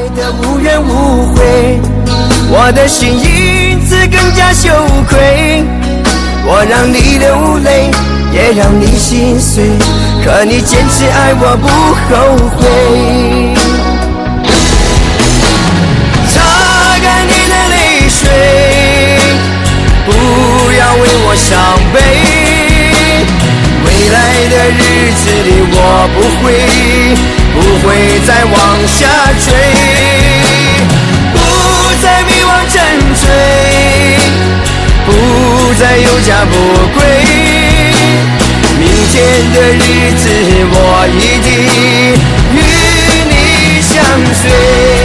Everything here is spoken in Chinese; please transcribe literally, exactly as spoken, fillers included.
的无怨无悔，我的心因此更加羞愧。我让你流泪，也让你心碎，可你坚持爱我不后悔。擦干你的泪水，不要为我伤悲。未来的日子里我不会不会再往下坠，不再迷惘沉醉，不再有家不归。明天的日子我一定与你相随。